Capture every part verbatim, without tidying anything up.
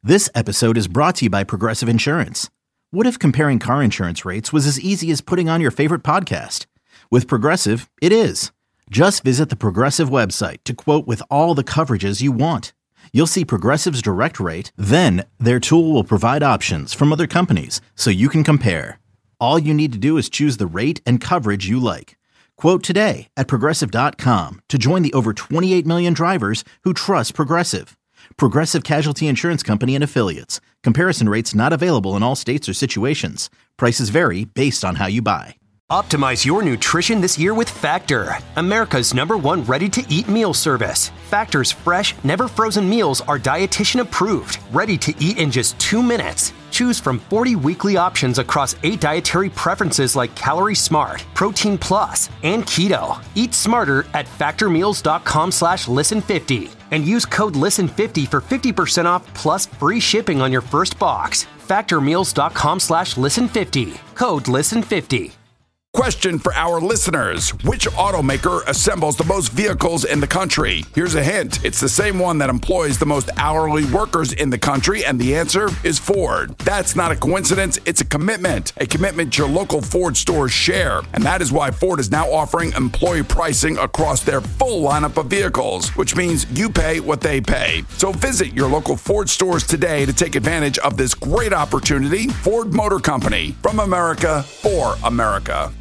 This episode is brought to you by Progressive Insurance. What if comparing car insurance rates was as easy as putting on your favorite podcast? With Progressive, it is. Just visit the Progressive website to quote with all the coverages you want. You'll see Progressive's direct rate, then their tool will provide options from other companies so you can compare. All you need to do is choose the rate and coverage you like. Quote today at progressive dot com to join the over twenty-eight million drivers who trust Progressive. Progressive Casualty Insurance Company and Affiliates. Comparison rates not available in all states or situations. Prices vary based on how you buy. Optimize your nutrition this year with Factor, America's number one ready-to-eat meal service. Factor's fresh, never-frozen meals are dietitian approved, ready to eat in just two minutes. Choose from forty weekly options across eight dietary preferences like Calorie Smart, Protein Plus, and Keto. Eat smarter at factormeals.com slash listen50 and use code listen fifty for fifty percent off plus free shipping on your first box. factormeals.com slash listen50. Code listen fifty. Question for our listeners. Which automaker assembles the most vehicles in the country? Here's a hint. It's the same one that employs the most hourly workers in the country, and the answer is Ford. That's not a coincidence. It's a commitment. A commitment your local Ford stores share. And that is why Ford is now offering employee pricing across their full lineup of vehicles, which means you pay what they pay. So visit your local Ford stores today to take advantage of this great opportunity. Ford Motor Company, from America for America.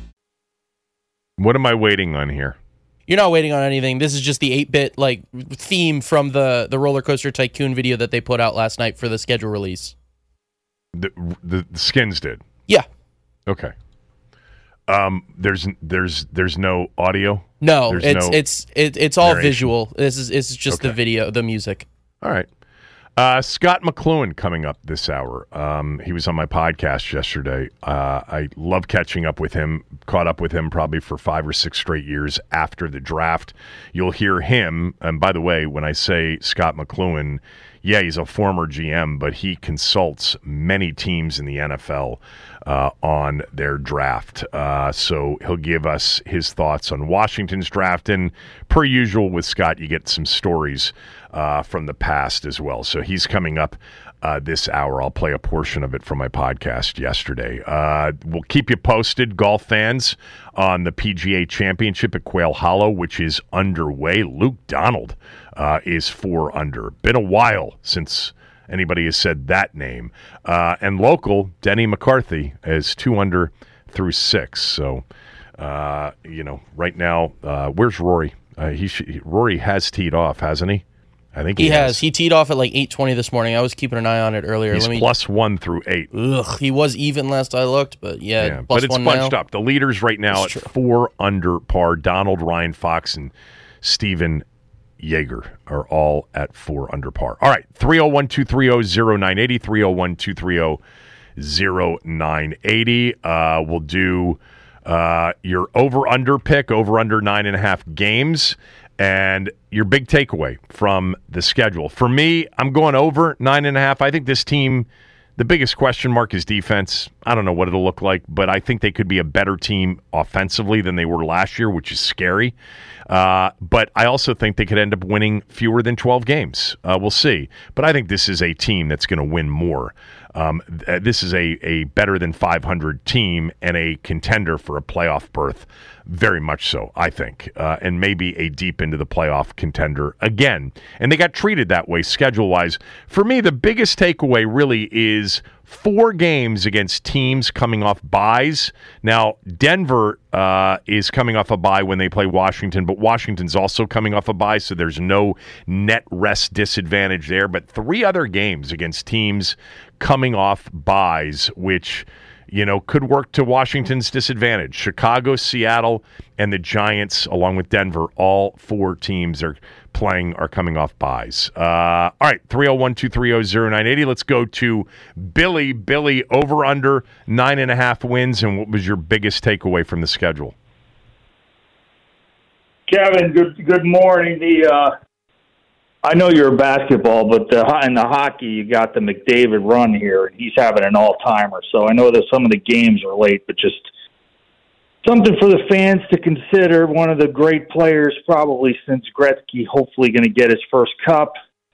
What am I waiting on here? You're not waiting on anything. This is just the eight-bit like theme from the, the Roller Coaster Tycoon video that they put out last night for the schedule release. The the, the Skins did? Yeah. Okay. Um, there's there's there's no audio? No, there's it's no it's it, it's all narration. visual. This is it's just Okay. the video, the music. All right. Uh, Scott McLuhan coming up this hour. Um, he was on my podcast yesterday. Uh, I love catching up with him. Caught up with him probably for five or six straight years after the draft. You'll hear him. And by the way, when I say Scott McLuhan, yeah, he's a former G M, but he consults many teams in the N F L uh, on their draft. Uh, so he'll give us his thoughts on Washington's draft. And per usual with Scott, you get some stories uh, from the past as well. So he's coming up uh, this hour. I'll play a portion of it from my podcast yesterday. Uh, we'll keep you posted, golf fans, on the P G A Championship at Quail Hollow, which is underway. Luke Donald uh, is four under. Been a while since anybody has said that name. Uh, and local, Denny McCarthy is two under through six. So, uh, you know, right now, uh, where's Rory? Uh, he sh- Rory has teed off, hasn't he? I think he, he has. has. He teed off at like eight twenty this morning. I was keeping an eye on it earlier. He's Let me... plus one through eight. Ugh, he was even last I looked, but yeah, yeah plus but it's one bunched now. up. The leaders right now That's at true. four under par. Donald, Ryan Fox, and Steven Yeager are all at four under par. All right, three oh one, two three oh, oh nine eight oh, three oh one, two three oh, oh nine eight oh. Uh, we'll do uh, your over-under pick, over-under nine and a half games, and your big takeaway from the schedule. For me, I'm going over nine and a half. I think this team, the biggest question mark is defense. I don't know what it'll look like, but I think they could be a better team offensively than they were last year, which is scary. Uh, but I also think they could end up winning fewer than twelve games. Uh, we'll see. But I think this is a team that's going to win more. Um, th- this is a, a better than five hundred team and a contender for a playoff berth. Very much so, I think. Uh, and maybe a deep into the playoff contender again. And they got treated that way schedule-wise. For me, the biggest takeaway really is four games against teams coming off byes. Now, Denver uh, is coming off a bye when they play Washington, but Washington's also coming off a bye, so there's no net rest disadvantage there. But three other games against teams coming off byes, which, you know, could work to Washington's disadvantage. Chicago, Seattle, and the Giants, along with Denver, all four teams are playing are coming off byes. Uh, all right, three oh one, two three oh, oh nine eight oh. Let's go to Billy. Billy, over under nine and a half wins, and what was your biggest takeaway from the schedule? Kevin, good good morning. The uh, I know you're a basketball, but the, in the hockey, you got the McDavid run here, and he's having an all-timer. So I know that some of the games are late, but just something for the fans to consider. One of the great players probably since Gretzky, hopefully going to get his first cup.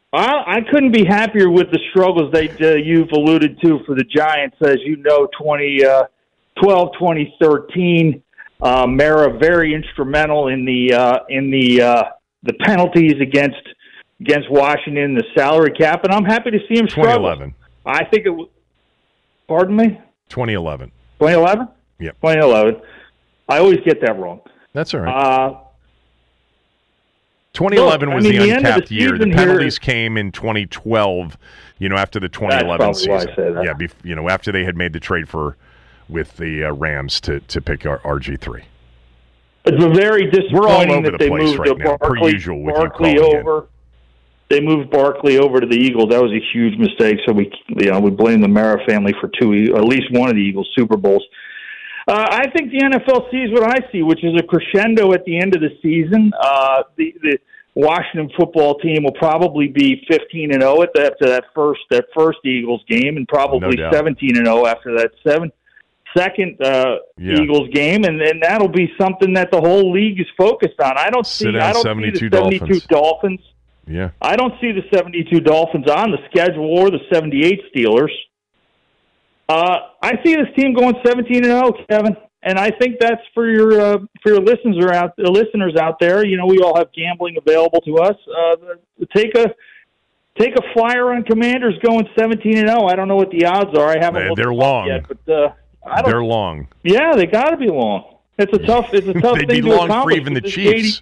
I, I couldn't be happier with the struggles that uh, you've alluded to for the Giants. As you know, twenty twelve, twenty thirteen, uh, Mara very instrumental in the uh, in the uh, the penalties against against Washington, the salary cap, and I'm happy to see him struggle. twenty eleven. I think it was. Pardon me. twenty eleven. twenty eleven. Yeah. twenty eleven. I always get that wrong. That's all right. Uh, twenty eleven look, was I mean, the the end of uncapped the year. The season penalties here- came in twenty twelve. You know, after the twenty eleven That's probably why I season. said that. Yeah, bef- you know, after they had made the trade for with the uh, Rams to to pick R G three. It's very disappointing We're all over that the they place moved right now, per Barkley, usual with you Barkley calling in. over. They moved Barkley over to the Eagles. That was a huge mistake. So we, you know, we blame the Mara family for two, at least one of the Eagles' Super Bowls. Uh, I think the N F L sees what I see, which is a crescendo at the end of the season. Uh, the the Washington football team will probably be fifteen and zero after that first that first Eagles game, and probably No doubt. seventeen and zero after that seven. Second uh, Yeah. Eagles game, and, and that'll be something that the whole league is focused on. I don't Sit see. down, I don't seventy-two see the seventy-two Dolphins. Dolphins. Yeah. I don't see the seventy-two Dolphins on the schedule or the seventy-eight Steelers. Uh, I see this team going seventeen and zero, Kevin, and I think that's for your uh, for your listeners are out the listeners out there. You know, we all have gambling available to us. Uh, take a take a flyer on Commanders going seventeen and zero. I don't know what the odds are. I haven't. They- looked they're them up long. yet, but uh, I don't. They're long. Yeah, they got to be long. It's a tough. It's a tough They'd thing be to long for accomplish. even the This Chiefs. eighty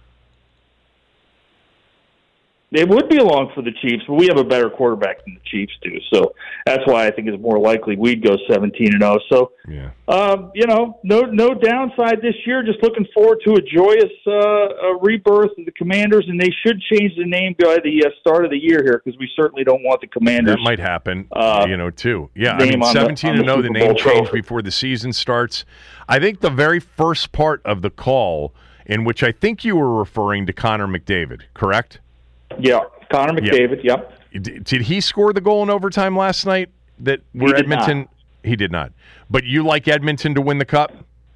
It would be long for the Chiefs, but we have a better quarterback than the Chiefs do. So that's why I think it's more likely we'd go seventeen and zero. So, Yeah. um, you know, no no downside this year. Just looking forward to a joyous uh, uh, rebirth of the Commanders, and they should change the name by the uh, start of the year here because we certainly don't want the Commanders. That might happen, Uh, you know, too. Yeah, I name mean, on the- seventeen on and the oh, the Super name Bowl change trophy. before the season starts. I think the very first part of the call, in which I think you were referring to Connor McDavid, correct? Yeah, Connor Yeah. McDavid. Yep. D- Did he score the goal in overtime last night? That where did Edmonton? not. He did not. But you like Edmonton to win the cup?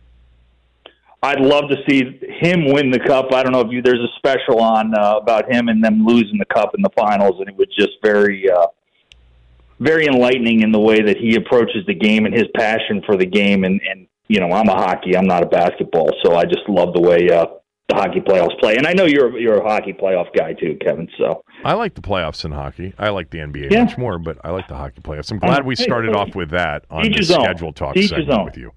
I'd love to see him win the cup. I don't know if you, there's a special on uh, about him and them losing the cup in the finals, and it was just very, uh, very enlightening in the way that he approaches the game and his passion for the game. And, and you know, I'm a hockey, I'm not a basketball, so I just love the way uh, the hockey playoffs play. And I know you're you're a hockey playoff guy too, Kevin. So I like the playoffs in hockey. I like the N B A Yeah. much more, but I like the hockey playoffs. I'm glad we Hey, started hey, off with that on each the his own. schedule talk Each his segment own. with you.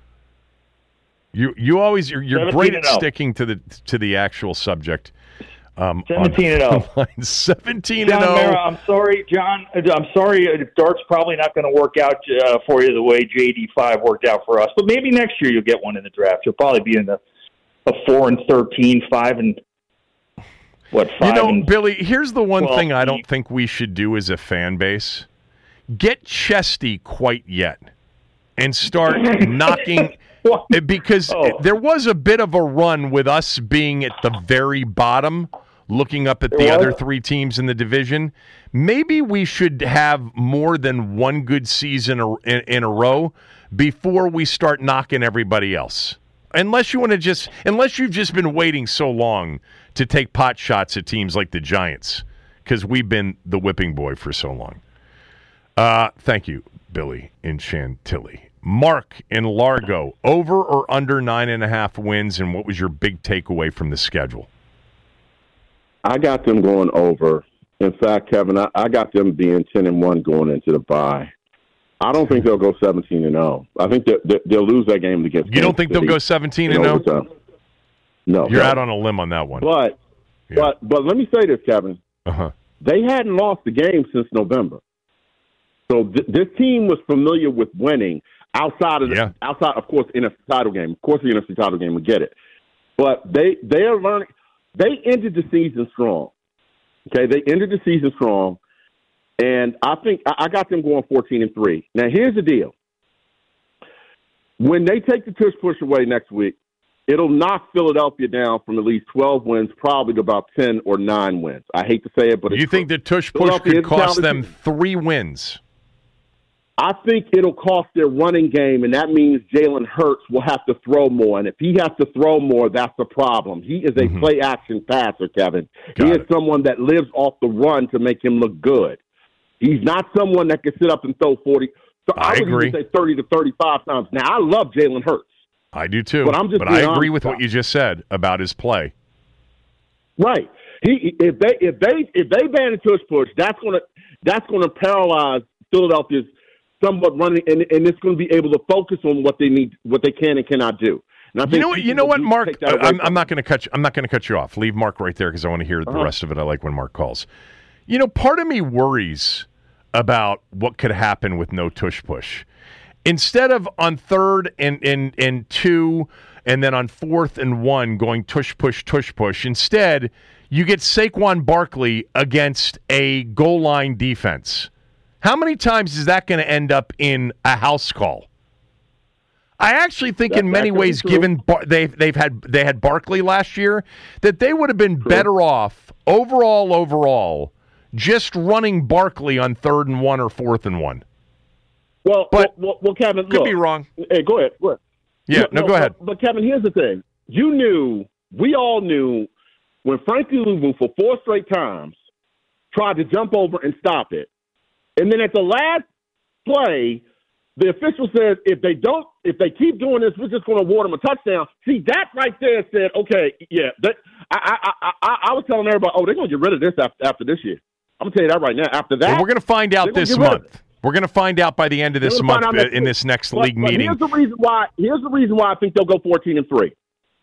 You you always you're, you're seventeen great and at oh. sticking to the to the actual subject. Um, seventeen and oh. oh. seventeen John and Mara, oh. I'm sorry, John. I'm sorry. uh, Dart's probably not going to work out uh, for you the way J D five worked out for us. But maybe next year you'll get one in the draft. You'll probably be in the a four and thirteen, five and what? Five You know, and Billy, here's the one twelve thing I don't deep. think we should do as a fan base. Get chesty quite yet and start knocking Well, because Oh. there was a bit of a run with us being at the very bottom, looking up at the There other was. three teams in the division. Maybe we should have more than one good season a- in, in a row before we start knocking everybody else. Unless you want to just, unless you've just been waiting so long to take pot shots at teams like the Giants, because we've been the whipping boy for so long. Uh, thank you, Billy in Chantilly. Mark in Largo, over or under nine and a half wins, and what was your big takeaway from the schedule? I got them going over. In fact, Kevin, I, I got them being ten and one going into the bye. I don't think they'll go seventeen and zero. I think that they, they'll lose that game against. You don't Kansas think they'll City go seventeen in and zero? overtime. No, You're no. out on a limb on that one. But Yeah. but but let me say this, Kevin. Uh-huh. They hadn't lost the game since November, so th- this team was familiar with winning outside of the, Yeah. outside, of course, N F C title game. Of course, the N F C title game would get it, but they they are learning. They ended the season strong. Okay, they ended the season strong, and I think I, I got them going fourteen and three. Now, here's the deal: when they take the tush push away next week, it'll knock Philadelphia down from at least twelve wins, probably to about ten or nine wins. I hate to say it, but it's You think true. the tush push Philadelphia could is a cost talented them team. three wins? I think it'll cost their running game, and that means Jalen Hurts will have to throw more. And if he has to throw more, that's the problem. He is a mm-hmm. play-action passer, Kevin. Got he is it. someone that lives off the run to make him look good. He's not someone that can sit up and throw forty. So I, I would agree. even say thirty to thirty-five times. Now, I love Jalen Hurts. I do too. But, I'm just but I agree with what you just said about his play. Right. He if they if they if they ban a tush push, that's gonna that's gonna paralyze Philadelphia's somewhat running, and, and it's going to be able to focus on what they need, what they can and cannot do. And I think you know what, you know what, Mark? I'm, I'm not going to cut you. I'm not going to cut you off. Leave Mark right there because I want to hear uh-huh. the rest of it. I like when Mark calls. You know, part of me worries about what could happen with no tush push. Instead of on third and and and two, and then on fourth and one going tush push tush push, instead you get Saquon Barkley against a goal line defense. How many times is that going to end up in a house call? I actually think that, in many ways, given Bar- they've they've had they had Barkley last year, that they would have been true. better off overall overall just running Barkley on third and one or fourth and one. Well, but well, well, Kevin, could look, be wrong. Hey, go ahead. Go ahead. Yeah, no, no, go ahead. But, but Kevin, here's the thing: you knew, we all knew, when Frankie Louvu for four straight times tried to jump over and stop it. And then at the last play, the official says, if they don't, if they keep doing this, we're just going to award them a touchdown. See, that right there said, okay, yeah. That, I, I, I, I was telling everybody, oh, they're going to get rid of this after, after this year. I'm going to tell you that right now. After that, well, we're going to find out this month. We're going to find out by the end of this month uh, in this next but, league but meeting. Here's the reason why. Here's the reason why I think they'll go fourteen and three.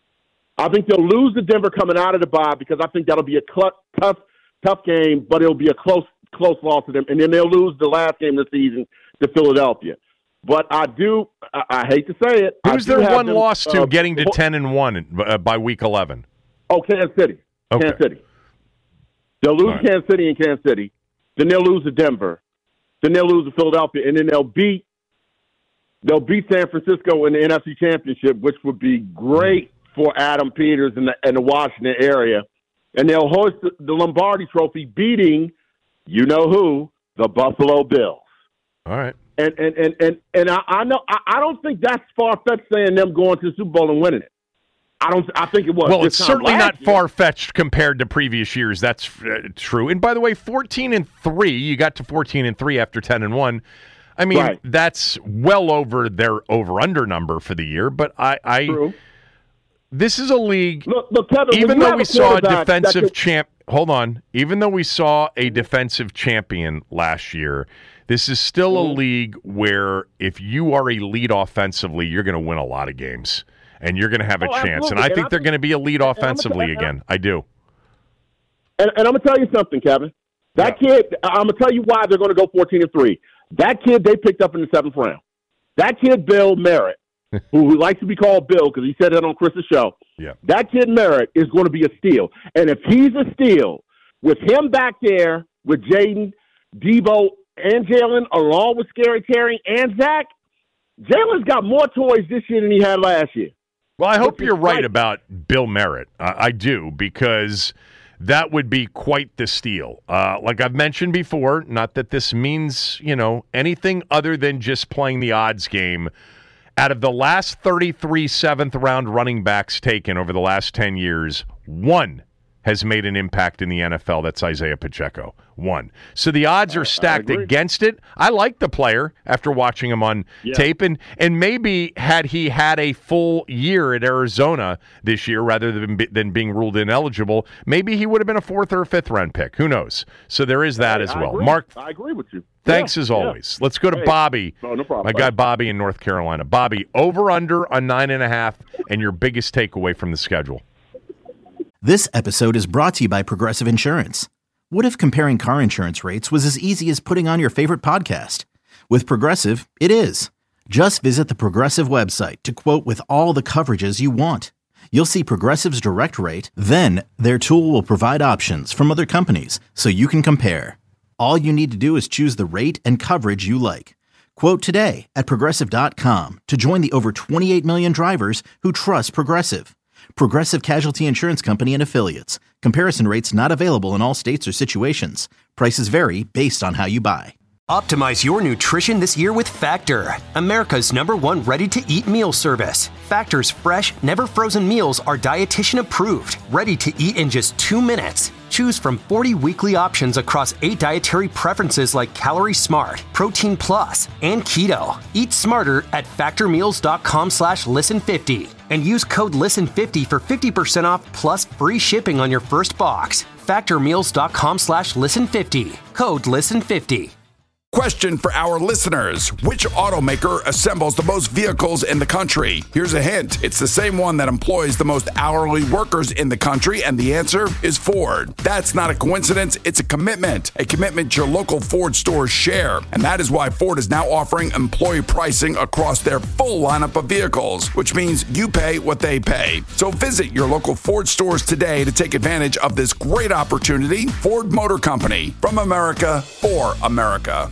I think they'll lose to Denver coming out of the bye because I think that'll be a cl- tough, tough game, but it'll be a close. close loss to them, and then they'll lose the last game of the season to Philadelphia. But I do, I, I hate to say it. Who's their one them, loss to uh, getting to ten and one uh, by week eleven? Oh, Kansas City. Okay. Kansas City. They'll lose right. Kansas City and Kansas City. Then they'll lose to Denver. Then they'll lose to Philadelphia, and then they'll beat they'll beat San Francisco in the N F C Championship, which would be great for Adam Peters in the, in the Washington area. And they'll hoist the, the Lombardi Trophy, beating you know who, the Buffalo Bills. All right. And and and and, and I, I know I, I don't think that's far fetched saying them going to the Super Bowl and winning it. I don't. I think it was. Well, it's certainly not far fetched compared to previous years. That's uh, true. And by the way, fourteen and three. You got to fourteen and three after ten and one. I mean, right. that's well over their over under number for the year. But I, I true. This is a league. Look, look, Kevin, even though we saw a defensive could... champ. Hold on. Even though we saw a defensive champion last year, this is still mm-hmm. a league where if you are elite offensively, you're going to win a lot of games. And you're going to have a oh, chance. Absolutely. And I and think I they're think, going to be elite offensively and again. I do. And, and I'm going to tell you something, Kevin. That yeah. kid, I'm going to tell you why they're going to go fourteen and three. That kid they picked up in the seventh round. That kid, Bill Merritt, who likes to be called Bill because he said that on Chris's show. Yeah. That kid, Merritt, is going to be a steal. And if he's a steal, with him back there, with Jaden, Debo, and Jalen, along with Scary Terry and Zach, Jalen's got more toys this year than he had last year. Well, I hope you're right about Bill Merritt. Uh, I do, because that would be quite the steal. Uh, like I've mentioned before, not that this means, you know, anything other than just playing the odds game. Out of the last thirty-three seventh-round running backs taken over the last ten years, one has made an impact in the N F L. That's Isaiah Pacheco. One. So the odds are stacked against it. I like the player after watching him on yeah. tape. And, and maybe had he had a full year at Arizona this year rather than, than being ruled ineligible, maybe he would have been a fourth or a fifth round pick. Who knows? So there is that hey, as I well. Agree. Mark, I agree with you. Thanks yeah, as always. Yeah. Let's go to hey, Bobby. No, no problem. My guy Bobby in North Carolina. Bobby, over under on nine and a half, and your biggest takeaway from the schedule. This episode is brought to you by Progressive Insurance. What if comparing car insurance rates was as easy as putting on your favorite podcast? With Progressive, it is. Just visit the Progressive website to quote with all the coverages you want. You'll see Progressive's direct rate, then their tool will provide options from other companies so you can compare. All you need to do is choose the rate and coverage you like. Quote today at Progressive dot com to join the over twenty-eight million drivers who trust Progressive. Progressive Casualty Insurance Company and Affiliates. Comparison rates not available in all states or situations. Prices vary based on how you buy. Optimize your nutrition this year with Factor, America's number one ready-to-eat meal service. Factor's fresh, never-frozen meals are dietitian approved, ready to eat in just two minutes. Choose from forty weekly options across eight dietary preferences like Calorie Smart, Protein Plus, and Keto. Eat smarter at factormeals.com slash listen50 and use code listen fifty for fifty percent off plus free shipping on your first box. factormeals.com slash listen50. Code listen fifty. Question for our listeners. Which automaker assembles the most vehicles in the country? Here's a hint. It's the same one that employs the most hourly workers in the country, and the answer is Ford. That's not a coincidence. It's a commitment. A commitment your local Ford stores share. And that is why Ford is now offering employee pricing across their full lineup of vehicles, which means you pay what they pay. So visit your local Ford stores today to take advantage of this great opportunity. Ford Motor Company, from America, for America.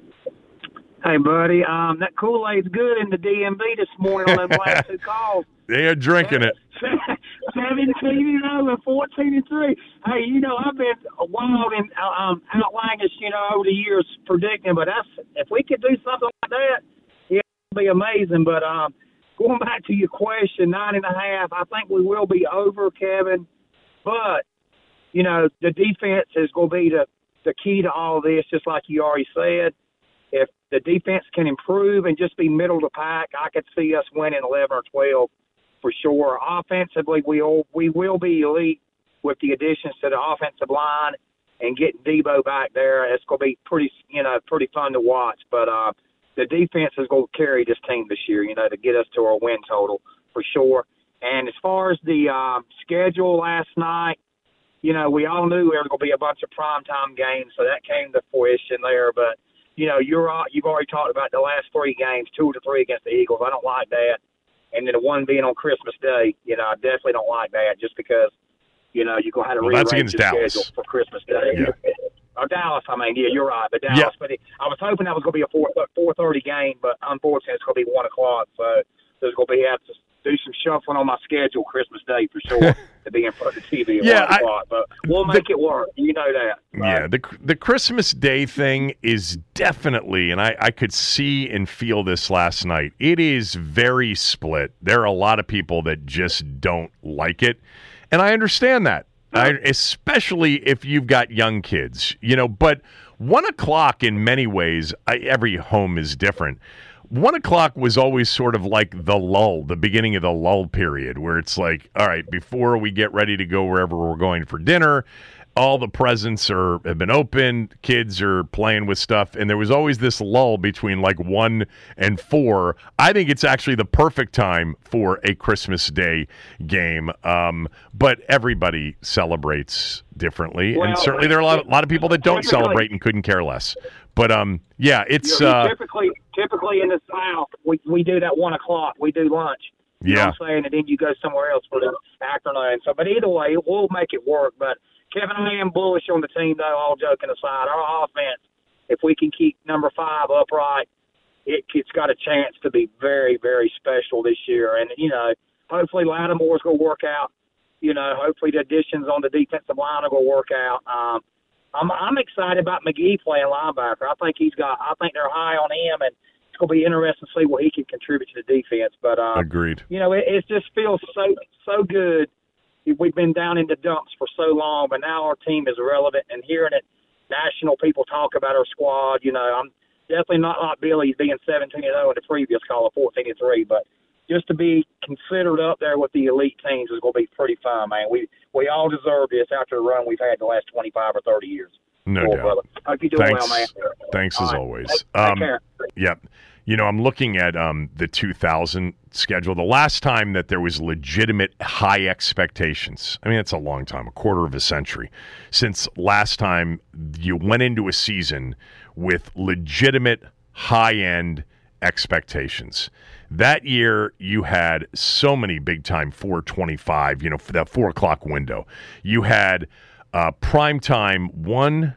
Hey, buddy, um, that Kool-Aid's good in the D M V this morning on them last two calls. They are drinking it. seventeen and over, fourteen and three. Hey, you know, I've been wild and um, outlandish, you know, over the years predicting, but that's, if we could do something like that, yeah, it would be amazing. But um, going back to your question, nine and a half, I think we will be over, Kevin. But, you know, the defense is going to be the, the key to all this, just like you already said. If the defense can improve and just be middle of the pack, I could see us winning eleven or twelve for sure. Offensively, we will, we will be elite with the additions to the offensive line and getting Debo back there. It's going to be pretty, you know, pretty fun to watch. But uh, the defense is going to carry this team this year, you know, to get us to our win total for sure. And as far as the um, schedule last night, you know, we all knew there was going to be a bunch of primetime games, so that came to fruition there. But you know, you're you've already talked about the last three games, two to three against the Eagles. I don't like that. And then the one being on Christmas Day, you know, I definitely don't like that just because, you know, you're going to have to well, rearrange the Dallas. schedule for Christmas Day. Yeah. Or Dallas, I mean, yeah, you're right. But Dallas, yeah. but it, I was hoping that was going to be a four thirty game, but unfortunately it's going to be one o'clock. So there's going to be have to do some shuffling on my schedule Christmas Day for sure to be in front of the T V at yeah, one o'clock. But we'll make the, it work. You know that. Right? Yeah, the the Christmas Day thing is definitely, and I, I could see and feel this last night, it is very split. There are a lot of people that just don't like it, and I understand that, I, especially if you've got young kids, you know, but one o'clock in many ways, I, every home is different. One o'clock was always sort of like the lull, the beginning of the lull period, where it's like, all right, before we get ready to go wherever we're going for dinner, all the presents are have been opened, kids are playing with stuff, and there was always this lull between like one and four. I think it's actually the perfect time for a Christmas Day game, um, but everybody celebrates differently, well, and certainly there are a lot, a lot of people that don't celebrate and couldn't care less. But um, yeah, it's you know, uh, typically typically in the South we we do that one o'clock. We do lunch. You yeah, know what I'm saying, and then you go somewhere else for the afternoon. So, but either way, we'll make it work. But Kevin, I am bullish on the team, though. All joking aside, our offense, if we can keep number five upright, it, it's got a chance to be very, very special this year. And you know, hopefully Lattimore's going to work out. You know, hopefully the additions on the defensive line are going to work out. Um, I'm I'm excited about McGee playing linebacker. I think he's got. I think they're high on him, and it's going to be interesting to see what he can contribute to the defense. But uh, agreed. You know, it, it just feels so so good. We've been down in the dumps for so long, but now our team is relevant. And hearing it, national people talk about our squad. You know, I'm definitely not like Billy being seventeen and oh in the previous call of fourteen and three, but just to be considered up there with the elite teams is going to be pretty fun, man. We we all deserve this after the run we've had the last twenty-five or thirty years. No cool, doubt. Brother. Hope you're doing Thanks. well, man. Thanks all as right. always. Take, um, take care. Yep. You know, I'm looking at um, the two thousand schedule. The last time that there was legitimate high expectations, I mean, it's a long time, a quarter of a century, since last time you went into a season with legitimate high-end expectations. That year, you had so many big-time four twenty-five, you know, for that four o'clock window. You had uh, primetime one,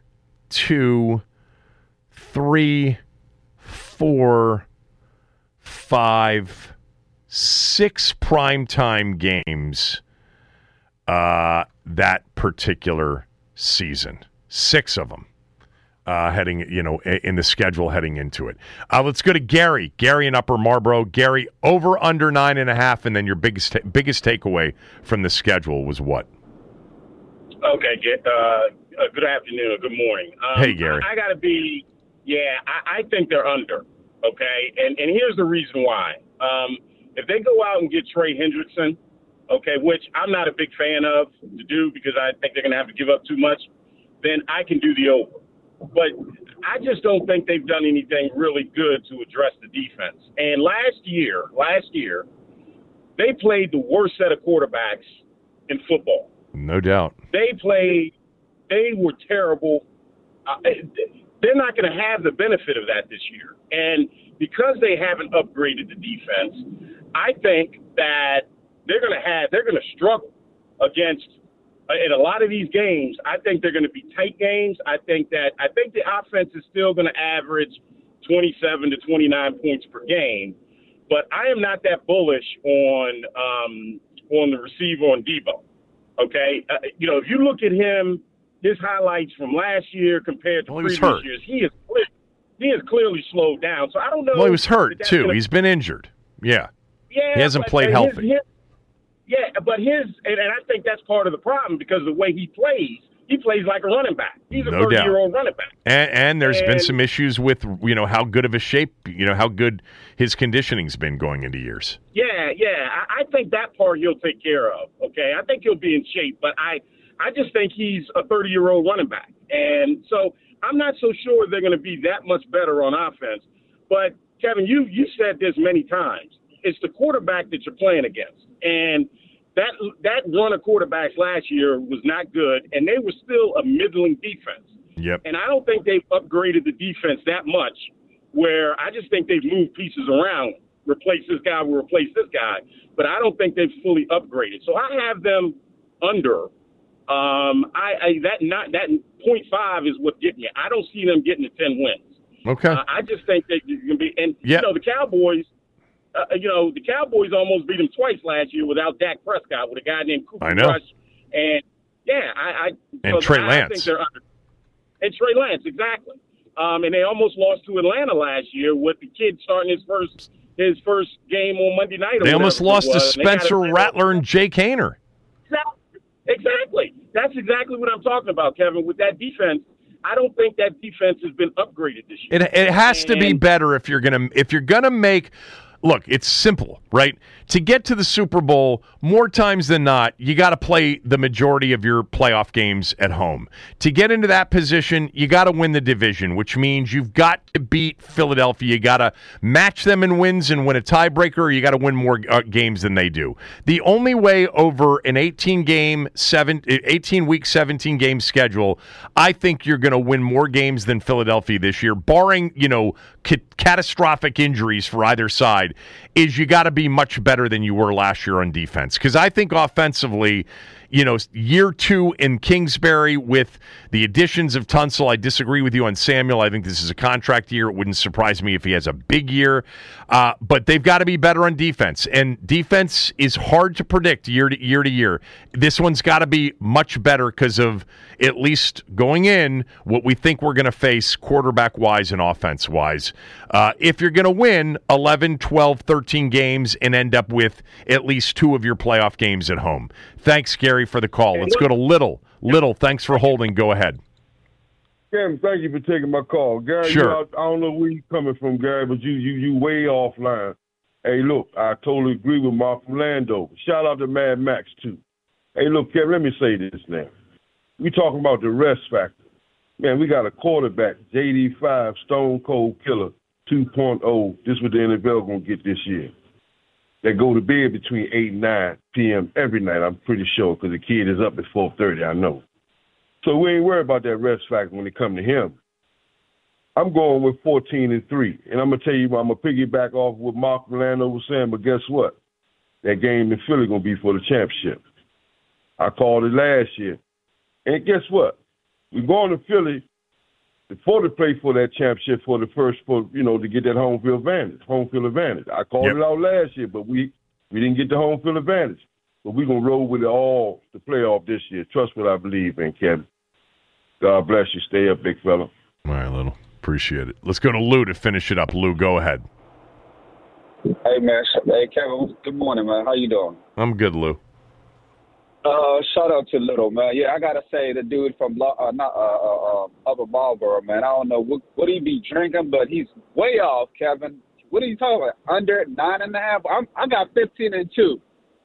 two, three, four, five, six primetime games uh, that particular season. Six of them. uh, heading, you know, in the schedule heading into it. Uh, let's go to Gary. Gary in Upper Marlboro. Gary, over under nine and a half, and then your biggest ta- biggest takeaway from the schedule was what? Okay, get, uh, good afternoon, good morning. Um, Hey, Gary. I, I got to be, yeah, I, I think they're under, okay? And and here's the reason why. Um, if they go out and get Trey Hendrickson, okay, which I'm not a big fan of to do because I think they're going to have to give up too much, then I can do the over. But I just don't think they've done anything really good to address the defense. And last year, last year, they played the worst set of quarterbacks in football. No doubt. They played, they were terrible. Uh, they're not going to have the benefit of that this year. And because they haven't upgraded the defense, I think that they're going to have, they're going to struggle against, uh, in a lot of these games, I think they're going to be tight games. I think that, I think the offense is still going to average twenty-seven to twenty-nine points per game. But I am not that bullish on, um, on the receiver on Debo. Okay, uh, you know, if you look at him, his highlights from last year compared to well, he previous years, he is he is clearly slowed down. So I don't know. Well, he was hurt too. Gonna, He's been injured. Yeah, yeah, he hasn't but, played his, healthy. His, yeah, but his and, and I think that's part of the problem because the way he plays, he plays like a running back. He's a no thirty-year-old running back. And, and there's and, been some issues with, you know, how good of a shape, you know, how good his conditioning's been going into years. Yeah, yeah. I, I think that part he'll take care of, okay? I think he'll be in shape, but I, I just think he's a thirty-year-old running back. And so I'm not so sure they're going to be that much better on offense. But, Kevin, you, you said this many times. It's the quarterback that you're playing against. And that that run of quarterbacks last year was not good, and they were still a middling defense. Yep. And I don't think they've upgraded the defense that much where I just think they've moved pieces around. Replace this guy, will replace this guy. But I don't think they've fully upgraded. So I have them under. Um, I, I that not that point five is what's getting you. I don't see them getting to ten wins. Okay. Uh, I just think they're going to be. And yep. you know the Cowboys. Uh, you know the Cowboys almost beat them twice last year without Dak Prescott with a guy named Cooper I know. Rush. And yeah, I, I and so Trey I Lance. think they're under. And Trey Lance, exactly. Um, and they almost lost to Atlanta last year with the kid starting his first his first game on Monday night. They almost lost to Spencer Rattler and Jake Haener. Exactly. That's exactly what I'm talking about, Kevin. With that defense, I don't think that defense has been upgraded this year. It it has and, to be better if you're gonna if you're gonna make. Look, it's simple, right? To get to the Super Bowl, more times than not, you got to play the majority of your playoff games at home. To get into that position, you got to win the division, which means you've got to beat Philadelphia. You got to match them in wins and win a tiebreaker, or you got to win more uh, games than they do. The only way over an eighteen-game, seven, eighteen-week, seventeen-game schedule, I think you're going to win more games than Philadelphia this year, barring, you know, ca- catastrophic injuries for either side, is you got to be much better than you were last year on defense. Because I think offensively, you know, year two in Kingsbury with the additions of Tunsil, I disagree with you on Samuel. I think this is a contract year. It wouldn't surprise me if he has a big year. Uh, but they've got to be better on defense. And defense is hard to predict year to year to year. This one's got to be much better because of, at least going in, what we think we're going to face quarterback-wise and offense-wise. Uh, if you're going to win eleven, twelve, thirteen games and end up with at least two of your playoff games at home. Thanks, Gary, for the call. Let's go to Little. Little, thanks for holding. Go ahead. Kevin, thank you for taking my call. Gary, sure. you know, I don't know where you're coming from, Gary, but you you you way offline. Hey, look, I totally agree with Mark from Landover. Shout out to Mad Max, too. Hey, look, Kevin, let me say this now. We talking about the rest factor. Man, we got a quarterback, J D five, Stone Cold Killer, two point oh. This is what the N F L going to get this year. They go to bed between eight and nine p.m. every night, I'm pretty sure, because the kid is up at four thirty, I know. So we ain't worried about that rest factor when it come to him. I'm going with fourteen and three. And I'm going to tell you, I'm going to piggyback off what Mark Orlando was saying, but guess what? That game in Philly going to be for the championship. I called it last year. And guess what? We're going to Philly before to play for that championship for the first, for you know, to get that home field advantage, home field advantage. I called yep. it out last year, but we, we didn't get the home field advantage. But we're going to roll with it all the playoff this year. Trust what I believe in, Kevin. God bless you. Stay up, big fella. All right, Little. Appreciate it. Let's go to Lou to finish it up. Lou, go ahead. Hey, man. Hey, Kevin. Good morning, man. How you doing? I'm good, Lou. Uh, shout out to Little, man. Yeah, I gotta say, the dude from uh, not uh, uh, uh, Upper Marlboro, man. I don't know what what he be drinking, but he's way off, Kevin. What are you talking about? Under nine and a half? I'm, I got fifteen and two.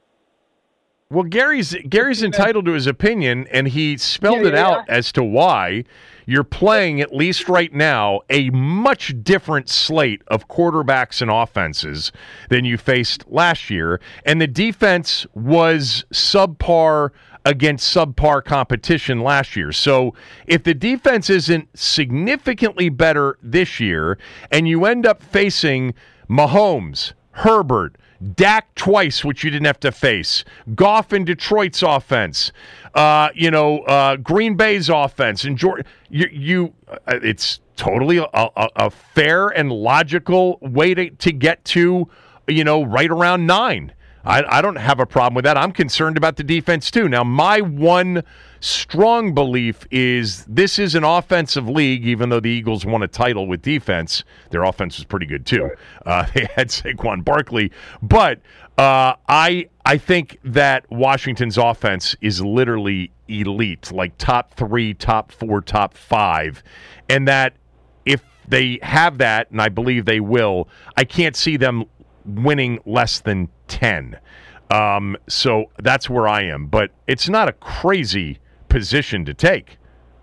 Well, Gary's Gary's entitled to his opinion, and he spelled Yeah, it yeah, out yeah. as to why you're playing, at least right now, a much different slate of quarterbacks and offenses than you faced last year. And the defense was subpar against subpar competition last year. So if the defense isn't significantly better this year, and you end up facing Mahomes, Herbert, Dak twice, which you didn't have to face, Goff in Detroit's offense, uh, you know, uh, Green Bay's offense, and Jordan, you, you uh, it's totally a, a, a fair and logical way to, to get to, you know, right around nine. I, I don't have a problem with that. I'm concerned about the defense, too. Now, my one strong belief is this is an offensive league, even though the Eagles won a title with defense. Their offense was pretty good, too. Uh, they had Saquon Barkley. But uh, I I think that Washington's offense is literally elite, like top three, top four, top five. And that if they have that, and I believe they will, I can't see them winning less than ten. Um, so that's where I am. But it's not a crazy position to take,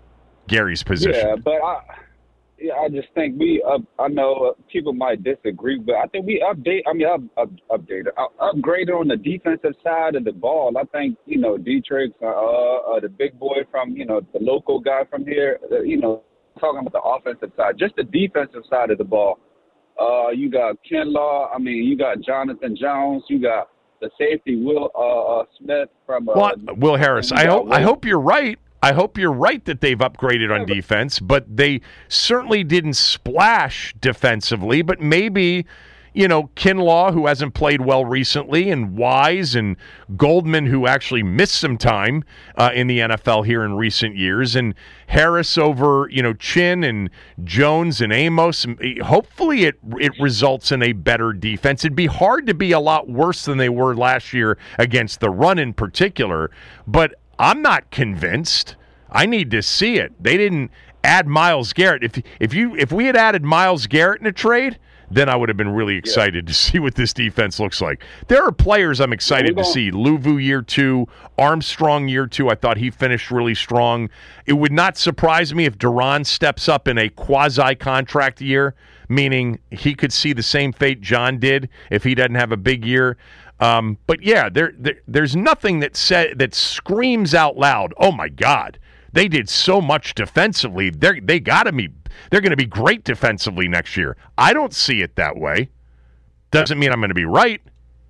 Gary's position. Yeah, but I, yeah, I just think we. Uh, I know uh, people might disagree, but I think we update. I mean, up, up, updated, up, upgraded on the defensive side of the ball. I think you know Dietrich, uh, uh, the big boy from you know the local guy from here. Uh, you know, talking about the offensive side, just the defensive side of the ball. Uh, you got Kinlaw. I mean, you got Jonathan Jones. You got the safety Will uh, uh, Smith from uh, well, Will Harris. I hope. Will. I hope you're right. I hope you're right that they've upgraded on defense, but they certainly didn't splash defensively. But maybe, you know, Kinlaw, who hasn't played well recently, and Wise and Goldman, who actually missed some time uh, in the N F L here in recent years, and Harris over, you know, Chin and Jones and Amos. Hopefully it it results in a better defense. It'd be hard to be a lot worse than they were last year against the run in particular, but I'm not convinced. I need to see it. They didn't add Myles Garrett. If if you if we had added Myles Garrett in a trade, then I would have been really excited yeah. to see what this defense looks like. There are players I'm excited yeah, to see. Luvu year two, Armstrong year two. I thought he finished really strong. It would not surprise me if Duran steps up in a quasi-contract year, meaning he could see the same fate John did if he doesn't have a big year. Um, but yeah, there, there there's nothing that sa- that screams out loud, oh my God, they did so much defensively. They're they gotta be they're gonna be great defensively next year. I don't see it that way. Doesn't mean I'm gonna be right.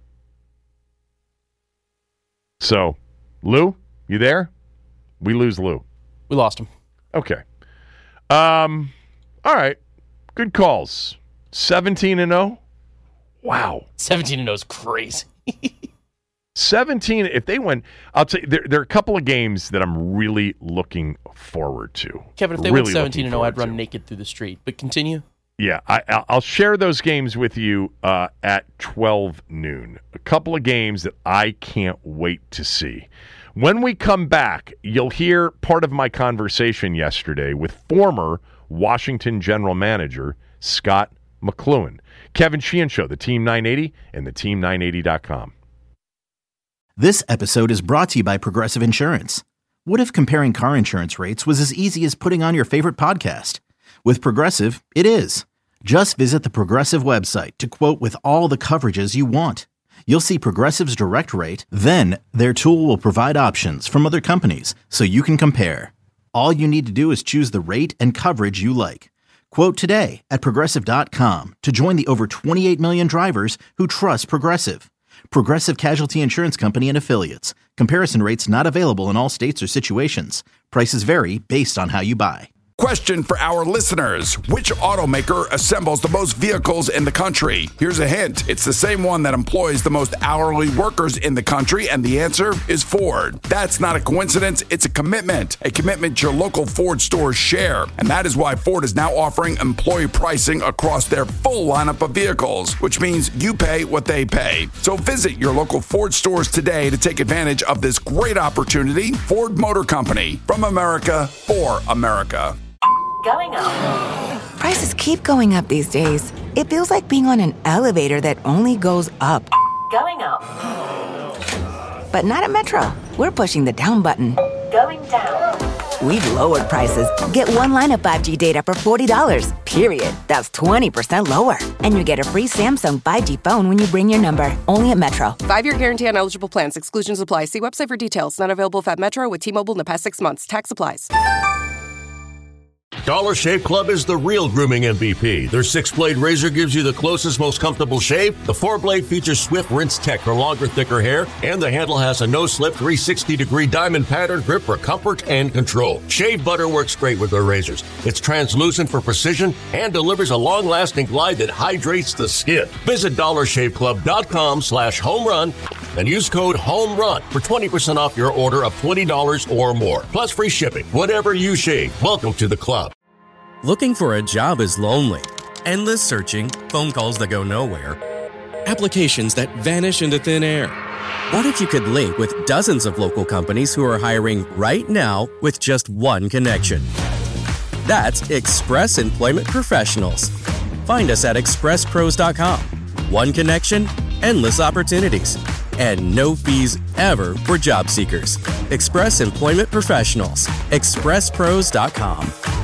So, Lou, you there? We lose Lou. We lost him. Okay. Um all right. Good calls. seventeen and oh. Wow. seventeen and oh is crazy. seventeen, if they win, I'll tell you, there, there are a couple of games that I'm really looking forward to. Kevin, if they really went seventeen and oh, I'd run to. naked through the street. But continue. Yeah, I, I'll share those games with you uh, at twelve noon. A couple of games that I can't wait to see. When we come back, you'll hear part of my conversation yesterday with former Washington general manager Scott McCloughan. Kevin Sheehan Show, the Team nine eighty, and the team nine eighty dot com. This episode is brought to you by Progressive Insurance. What if comparing car insurance rates was as easy as putting on your favorite podcast? With Progressive, it is. Just visit the Progressive website to quote with all the coverages you want. You'll see Progressive's direct rate, then their tool will provide options from other companies so you can compare. All you need to do is choose the rate and coverage you like. Quote today at Progressive dot com to join the over twenty-eight million drivers who trust Progressive. Progressive Casualty Insurance Company and Affiliates. Comparison rates not available in all states or situations. Prices vary based on how you buy. Question for our listeners. Which automaker assembles the most vehicles in the country? Here's a hint. It's the same one that employs the most hourly workers in the country, and the answer is Ford. That's not a coincidence. It's a commitment. A commitment your local Ford stores share. And that is why Ford is now offering employee pricing across their full lineup of vehicles, which means you pay what they pay. So visit your local Ford stores today to take advantage of this great opportunity. Ford Motor Company, from America for America. Going up. Prices keep going up these days. It feels like being on an elevator that only goes up. Going up. But not at Metro. We're pushing the down button. Going down. We've lowered prices. Get one line of five G data for forty dollars, period. That's twenty percent lower. And you get a free Samsung five G phone when you bring your number. Only at Metro. Five-year guarantee on eligible plans. Exclusions apply. See website for details. Not available at Metro with T-Mobile in the past six months. Tax applies. Dollar Shave Club is the real grooming M V P. Their six-blade razor gives you the closest, most comfortable shave. The four-blade features Swift Rinse Tech for longer, thicker hair. And the handle has a no-slip three hundred sixty degree diamond pattern grip for comfort and control. Shave butter works great with their razors. It's translucent for precision and delivers a long-lasting glide that hydrates the skin. Visit dollar shave club dot com slash home run and use code HOMERUN for twenty percent off your order of twenty dollars or more. Plus free shipping. Whatever you shave, welcome to the club. Looking for a job is lonely. Endless searching, phone calls that go nowhere, applications that vanish into thin air. What if you could link with dozens of local companies who are hiring right now with just one connection? That's Express Employment Professionals. Find us at express pros dot com. One connection, endless opportunities, and no fees ever for job seekers. Express Employment Professionals. express pros dot com.